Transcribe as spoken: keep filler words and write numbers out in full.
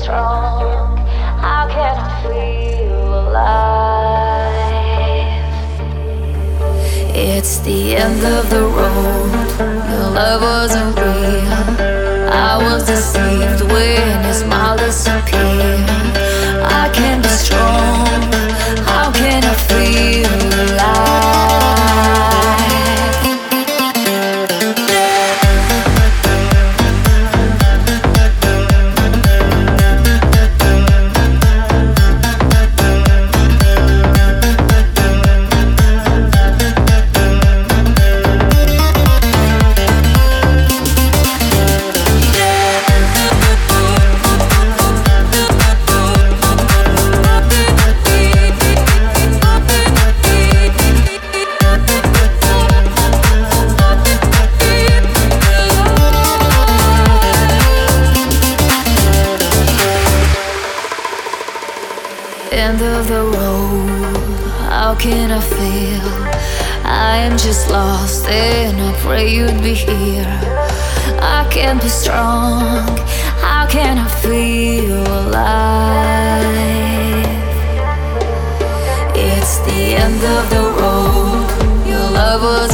strong? How can I feel alive? It's the end of the road. Your love wasn't real. I was deceived when your smile disappeared. I can't be strong. How can I feel alive? End of the road, how can I feel? I am just lost and I pray you'd be here. I can't be strong, how can I feel alive? It's the end of the road, your love was